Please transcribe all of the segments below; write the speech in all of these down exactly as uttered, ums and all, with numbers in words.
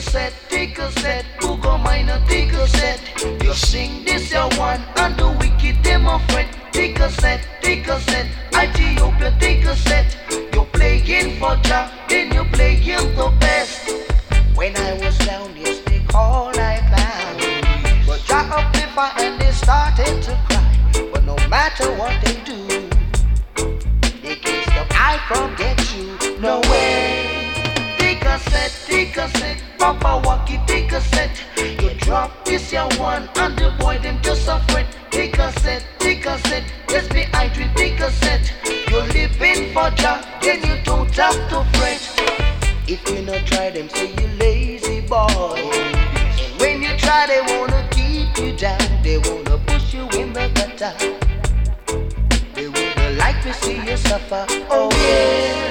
set, take a set, who go minor, take a set. You sing this your one, and the wicked them a fret. Take a set, take a set, Ethiopia take a set. You playing for Jah, then you playing the best. When I was down, yes, they call I bound. But Jah uplift and they started to cry. But no matter what they do, they can't stop I from get you. No way. Take a set, take a set, Papa Walkie, take a set. You drop this your one, and the boy them just a fret. Take a set, take a set, yes me I dream, take a set. You living for Jah, then you don't have to fret. If you not try them, say you lazy boy. And when you try, they wanna keep you down. They wanna push you in the gutter. They would like to see you suffer. Oh yes.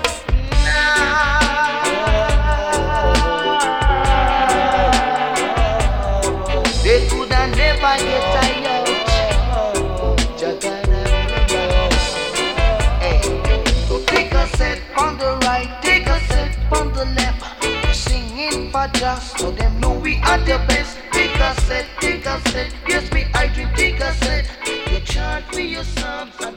They could have never get tired. Jagana, hey, so take a set on the right, take a set on the left. We're singing for just so them know we are the best. Take a set, take a set, yes me I dream, take a set. You chant for your songs.